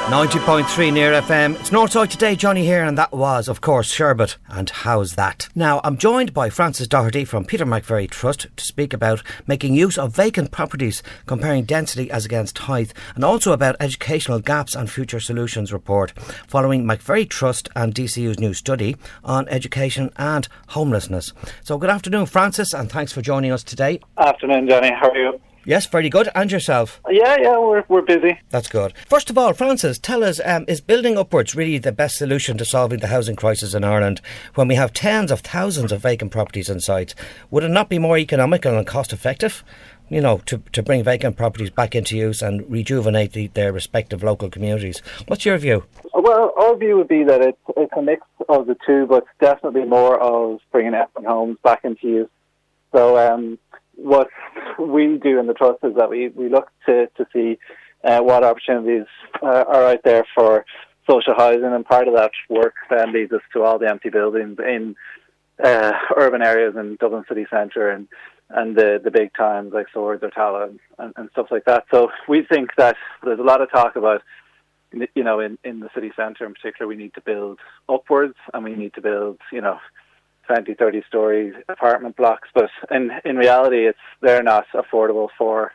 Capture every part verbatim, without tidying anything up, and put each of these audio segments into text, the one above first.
ninety point three near F M. It's Northside Today, Johnny here, and that was, of course, Sherbet. And how's that? Now, I'm joined by Francis Doherty from Peter McVerry Trust to speak about making use of vacant properties, comparing density as against height, and also about educational gaps and future solutions report, following McVerry Trust and D C U's new study on education and homelessness. So good afternoon, Francis, and thanks for joining us today. Afternoon, Johnny. How are you? Yes, very good. And yourself? Yeah, yeah, we're we're busy. That's good. First of all, Francis, tell us, um, is building upwards really the best solution to solving the housing crisis in Ireland when we have tens of thousands of vacant properties and sites? Would it not be more economical and cost effective, you know, to, to bring vacant properties back into use and rejuvenate the, their respective local communities? What's your view? Well, our view would be that it's, it's a mix of the two, but definitely more of bringing empty homes back into use. So, um, what we do in the Trust is that we, we look to, to see uh, what opportunities uh, are out there for social housing, and part of that work then leads us to all the empty buildings in uh, urban areas in Dublin city centre and, and the, the big towns like Swords or Tala and, and stuff like that. So we think that there's a lot of talk about, you know, in, in the city centre in particular, we need to build upwards and we need to build, you know, twenty, thirty story apartment blocks, but in in reality it's they're not affordable for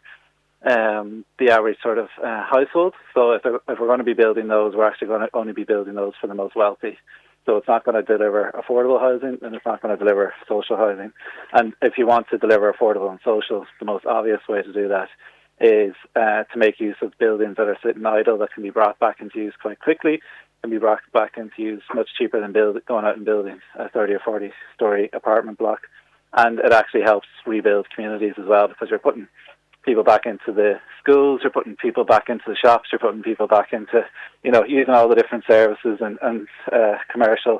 um, the average sort of uh, household. So if, if we're going to be building those, we're actually going to only be building those for the most wealthy. So it's not going to deliver affordable housing and it's not going to deliver social housing. And if you want to deliver affordable and social, the most obvious way to do that is uh, to make use of buildings that are sitting idle that can be brought back into use quite quickly, can be brought back into use much cheaper than build, going out and building a thirty or forty story apartment block. And it actually helps rebuild communities as well, because you're putting people back into the schools, you're putting people back into the shops, you're putting people back into, you know, using all the different services and, and uh, commercial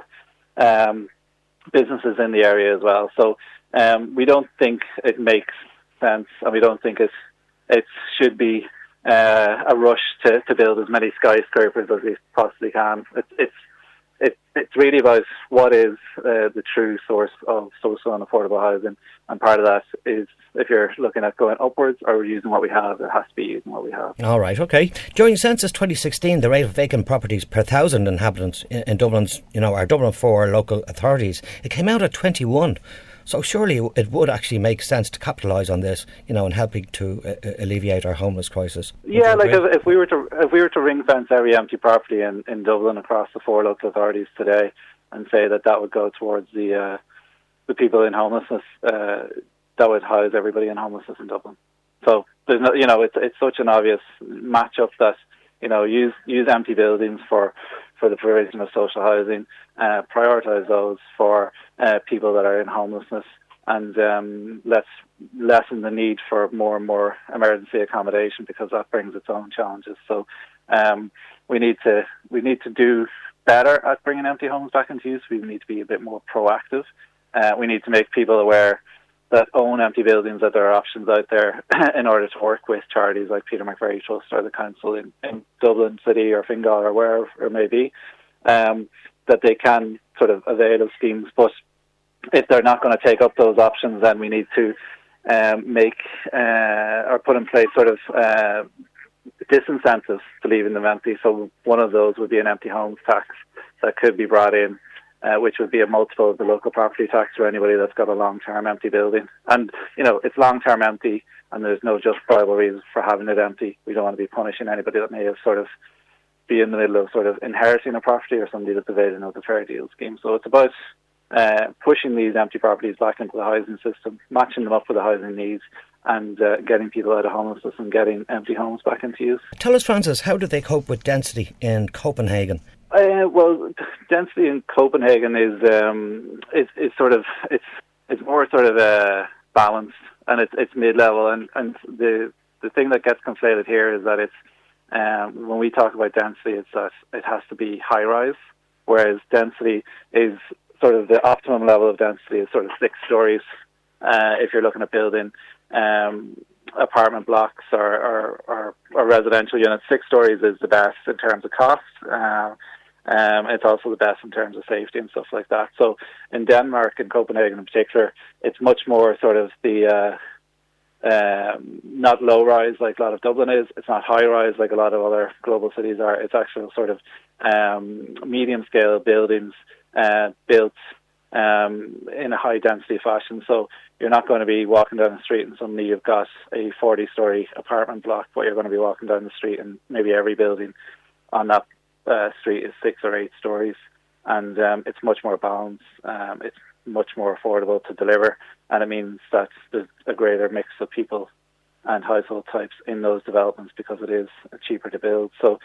um, businesses in the area as well. So um, we don't think it makes sense, and we don't think it, it should be Uh, a rush to, to build as many skyscrapers as we possibly can. It's it's it, it's really about what is uh, the true source of social and affordable housing, and part of that is if you're looking at going upwards or using what we have, it has to be using what we have. All right, okay. During Census twenty sixteen, the rate of vacant properties per thousand inhabitants in, in Dublin's, you know, our Dublin four local authorities, it came out at twenty-one. So surely it would actually make sense to capitalise on this, you know, and helping to uh, alleviate our homeless crisis. Yeah, like if, if we were to if we were to ring fence every empty property in, in Dublin across the four local authorities today, and say that that would go towards the uh, the people in homelessness, uh, that would house everybody in homelessness in Dublin. So there's no, you know, it's it's such an obvious matchup that, you know, use use empty buildings for. for the provision of social housing, uh, prioritise those for uh, people that are in homelessness, and um, let's lessen the need for more and more emergency accommodation, because that brings its own challenges. So um, we need to we need to do better at bringing empty homes back into use. We need to be a bit more proactive. Uh, we need to make people aware that own empty buildings, that there are options out there in order to work with charities like Peter McVerry Trust or the council in, in Dublin City or Fingal or wherever it may be, um, that they can sort of avail of schemes. But if they're not going to take up those options, then we need to um, make uh, or put in place sort of uh, disincentives to leaving them empty. So one of those would be an empty homes tax that could be brought in, Uh, which would be a multiple of the local property tax for anybody that's got a long-term empty building. And, you know, it's long-term empty and there's no justifiable reason for having it empty. We don't want to be punishing anybody that may have sort of be in the middle of sort of inheriting a property, or somebody that's availing of the Fair Deal scheme. So it's about uh, pushing these empty properties back into the housing system, matching them up with the housing needs, and uh, getting people out of homelessness and getting empty homes back into use. Tell us, Francis, how do they cope with density in Copenhagen? Uh, well, density in Copenhagen is um, is, is sort of it's it's more sort of uh, balanced, and it's it's mid level, and, and the the thing that gets conflated here is that it's um, when we talk about density, it's that it has to be high rise, whereas density is sort of the optimum level of density is sort of six stories. Uh, if you're looking at building um, apartment blocks or, or, or, or residential units, six stories is the best in terms of cost. Uh, Um, it's also the best in terms of safety and stuff like that. So in Denmark, in Copenhagen in particular, it's much more sort of the uh, um, not low-rise like a lot of Dublin is. It's not high-rise like a lot of other global cities are. It's actual sort of um, medium-scale buildings uh, built um, in a high-density fashion. So you're not going to be walking down the street and suddenly you've got a forty-storey apartment block, but you're going to be walking down the street and maybe every building on that uh, street is six or eight stories. And um, it's much more balanced. Um, it's much more affordable to deliver, and it means that there's a greater mix of people and household types in those developments because it is cheaper to build. So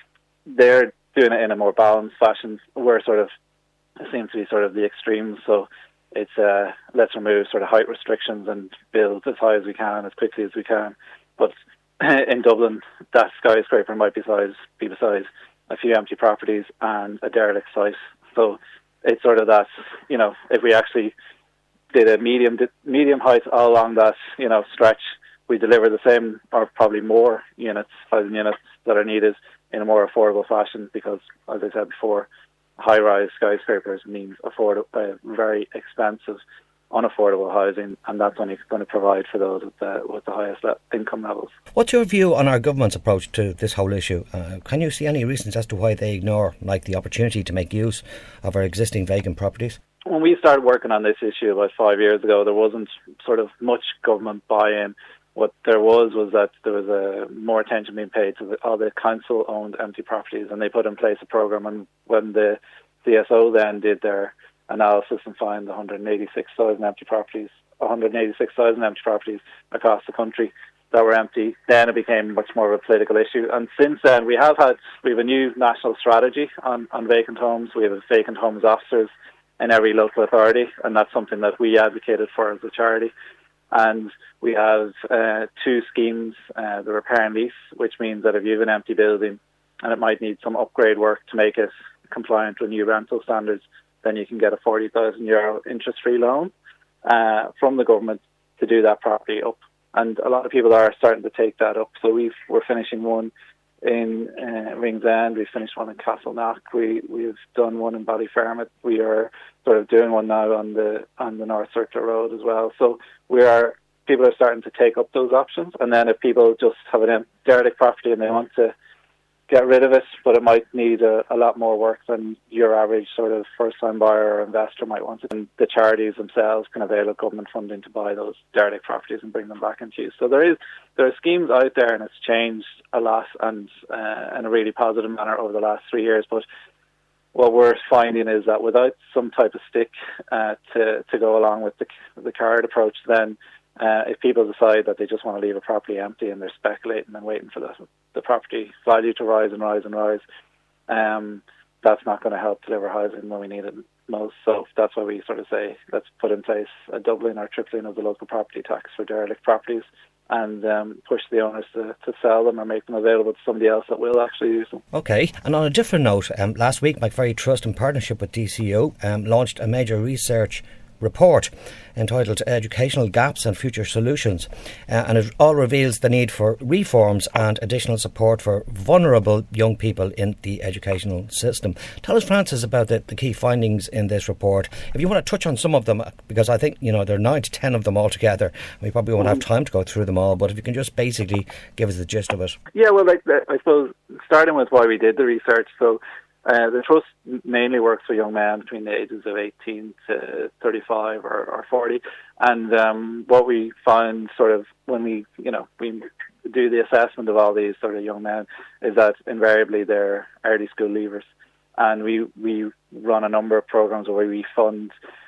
they're doing it in a more balanced fashion. We're sort of, it seems to be sort of the extremes. So it's uh, let's remove sort of height restrictions and build as high as we can, as quickly as we can. But in Dublin, that skyscraper might be size, be beside a few empty properties and a derelict site. So it's sort of that, you know, if we actually did a medium medium height all along that, you know, stretch, we deliver the same or probably more units, thousand units that are needed in a more affordable fashion because, as I said before, high-rise skyscrapers means afford- uh, very expensive, unaffordable housing, and that's only going to provide for those with the, with the highest le- income levels. What's your view on our government's approach to this whole issue? Uh, can you see any reasons as to why they ignore, like, the opportunity to make use of our existing vacant properties? When we started working on this issue about five years ago, there wasn't sort of much government buy-in. What there was was that there was a more attention being paid to the, all the council-owned empty properties, and they put in place a programme. And when the C S O then did their analysis and found one hundred eighty-six thousand empty properties, one hundred eighty-six thousand empty properties across the country that were empty, then it became much more of a political issue. And since then, we have had we have a new national strategy on, on vacant homes. We have vacant homes officers in every local authority, and that's something that we advocated for as a charity. And we have uh, two schemes, uh, the repair and lease, which means that if you have an empty building and it might need some upgrade work to make it compliant with new rental standards, then you can get a forty thousand euro interest-free loan uh, from the government to do that property up. And a lot of people are starting to take that up. So we've, we're finishing one in uh, Ringsend, we've finished one in Castleknock, we, we've done one in Ballyfermot, we are sort of doing one now on the on the North Circular Road as well. So we are people are starting to take up those options. And then if people just have an derelict property and they want to get rid of it, but it might need a, a lot more work than your average sort of first-time buyer or investor might want it. And the charities themselves can avail of government funding to buy those derelict properties and bring them back into use. So there is there are schemes out there, and it's changed a lot and uh, in a really positive manner over the last three years. But what we're finding is that without some type of stick uh, to to go along with the the card approach, then Uh, if people decide that they just want to leave a property empty and they're speculating and waiting for the, the property value to rise and rise and rise, um, that's not going to help deliver housing when we need it most. So that's why we sort of say, let's put in place a doubling or tripling of the local property tax for derelict properties and um, push the owners to, to sell them or make them available to somebody else that will actually use them. Okay, and on a different note, um, last week Macferry Trust, in partnership with D C O, um, launched a major research report entitled Educational Gaps and Future Solutions, uh, and it all reveals the need for reforms and additional support for vulnerable young people in the educational system. Tell us, Francis, about the, the key findings in this report. If you want to touch on some of them, because I think, you know, there are nine to ten of them altogether. We probably won't have time to go through them all, but if you can just basically give us the gist of it. Yeah, well, like I suppose starting with why we did the research, so Uh, the Trust mainly works with young men between the ages of eighteen to thirty-five or, or forty. And um, what we found sort of when we, you know, we do the assessment of all these sort of young men is that invariably they're early school leavers. And we, we run a number of programs where we fund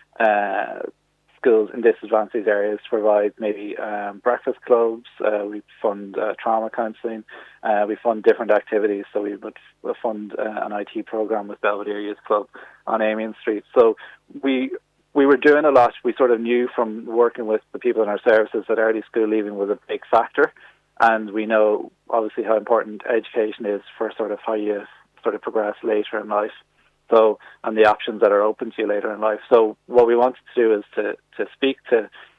uh, schools in disadvantaged areas to provide maybe um, breakfast clubs, uh, we fund uh, trauma counselling, uh, we fund different activities. So we would fund uh, an I T program with Belvedere Youth Club on Amiens Street. So we we were doing a lot. We sort of knew from working with the people in our services that early school leaving was a big factor, and we know obviously how important education is for sort of how you sort of progress later in life. So, and the options that are open to you later in life. So what we wanted to do is to, to speak to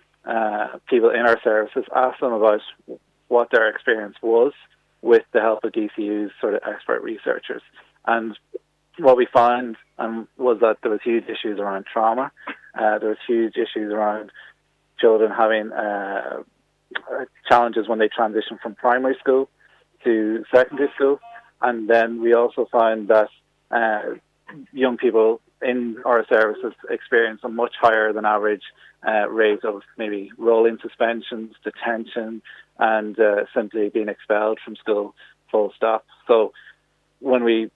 uh, people in our services, ask them about what their experience was with the help of D C U's sort of expert researchers. And what we found um, was that there was huge issues around trauma. Uh, there was huge issues around children having uh, challenges when they transition from primary school to secondary school. And then we also find that uh, young people in our services experience a much higher than average uh, rate of maybe rolling suspensions, detention, and uh, simply being expelled from school, full stop. So when we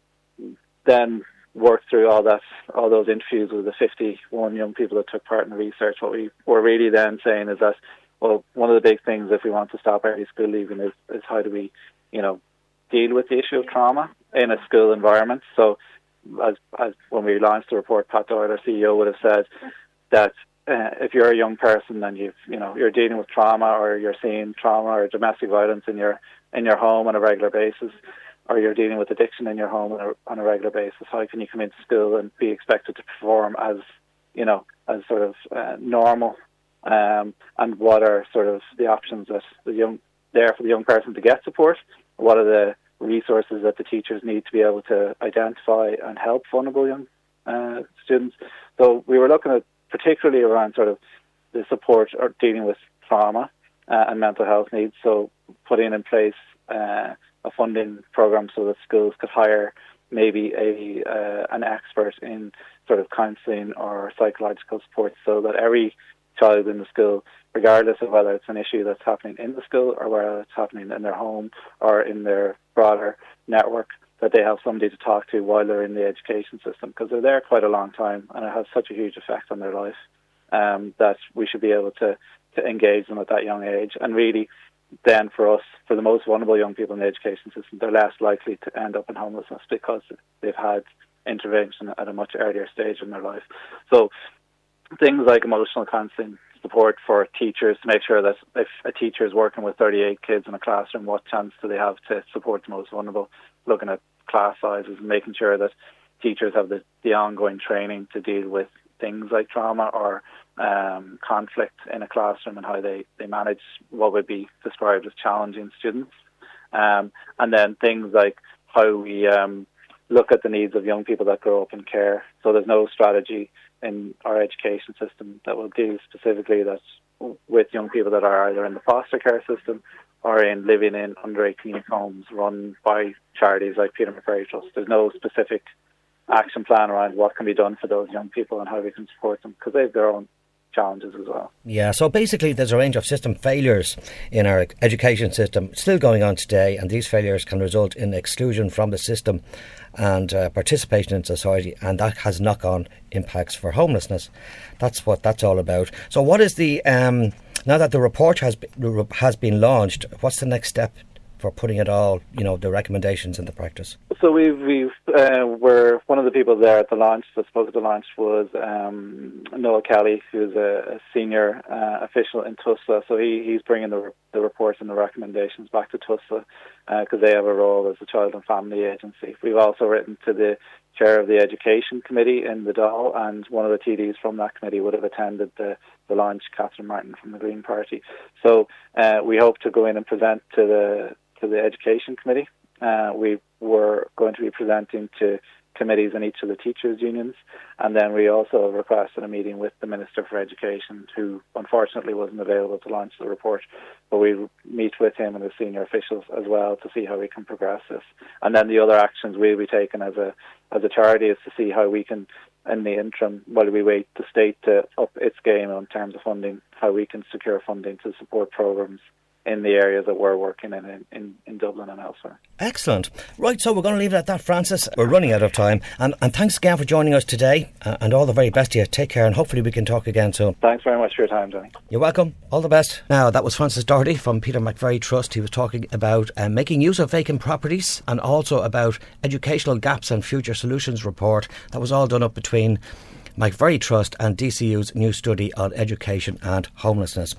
then work through all that, all those interviews with the fifty-one young people that took part in the research, what we were really then saying is that, well, one of the big things if we want to stop early school leaving is, is how do we, you know, deal with the issue of trauma in a school environment. So as, as when we launched the report, Pat Doyle, our C E O, would have said that uh, if you're a young person and you've, you know, you're dealing with trauma, or you're seeing trauma or domestic violence in your in your home on a regular basis, or you're dealing with addiction in your home on a, on a regular basis, how can you come into school and be expected to perform as, you know, as sort of uh, normal? Um, and what are sort of the options that the young there for the young person to get support? What are the resources that the teachers need to be able to identify and help vulnerable young uh, students? So we were looking at particularly around sort of the support or dealing with trauma uh, and mental health needs. So putting in place uh, a funding program so that schools could hire maybe a uh, an expert in sort of counselling or psychological support, so that every child in the school, regardless of whether it's an issue that's happening in the school or whether it's happening in their home or in their broader network, that they have somebody to talk to while they're in the education system, because they're there quite a long time and it has such a huge effect on their life um, that we should be able to, to engage them at that young age. And really, then for us, for the most vulnerable young people in the education system, they're less likely to end up in homelessness because they've had intervention at a much earlier stage in their life. So things like emotional counselling support for teachers to make sure that if a teacher is working with thirty-eight kids in a classroom, what chance do they have to support the most vulnerable? Looking at class sizes and making sure that teachers have the, the ongoing training to deal with things like trauma or um, conflict in a classroom, and how they, they manage what would be described as challenging students. Um, and then things like how we um, look at the needs of young people that grow up in care. So there's no strategy in our education system that will deal specifically that with young people that are either in the foster care system or in living in under eighteen homes run by charities like Peter McVerry Trust. There's no specific action plan around what can be done for those young people and how we can support them, because they have their own challenges as well. Yeah, so basically there's a range of system failures in our education system still going on today, and these failures can result in exclusion from the system and uh, participation in society, and that has knock-on impacts for homelessness. That's what that's all about. So what is the um, now that the report has been, has been launched, what's the next step for putting it all, you know, the recommendations into practice? So we've, we've uh, we're one of the people there at the launch, that spoke at the launch, was um, Noel Kelly, who's a, a senior uh, official in TUSLA. So he, he's bringing the, the reports and the recommendations back to TUSLA because uh, they have a role as a child and family agency. We've also written to the chair of the education committee in the Dáil, and one of the T Ds from that committee would have attended the, the launch, Catherine Martin from the Green Party. So uh, we hope to go in and present to the to the education committee. Uh, we were going to be presenting to committees in each of the teachers' unions, and then we also requested a meeting with the Minister for Education, who unfortunately wasn't available to launch the report, but we'll meet with him and the senior officials as well to see how we can progress this. And then the other actions we'll be taking as a as a charity is to see how we can, in the interim, while we wait the state to up its game in terms of funding, how we can secure funding to support programmes in the areas that we're working in, in, in, in Dublin and elsewhere. Excellent. Right, so we're going to leave it at that, Francis. We're running out of time. And, and thanks again for joining us today, uh, and all the very best to you. Take care, and hopefully we can talk again soon. Thanks very much for your time, Johnny. You're welcome. All the best. Now, that was Francis Doherty from Peter McVerry Trust. He was talking about uh, making use of vacant properties, and also about Educational Gaps and Future Solutions report. That was all done up between McVerry Trust and D C U's new study on education and homelessness.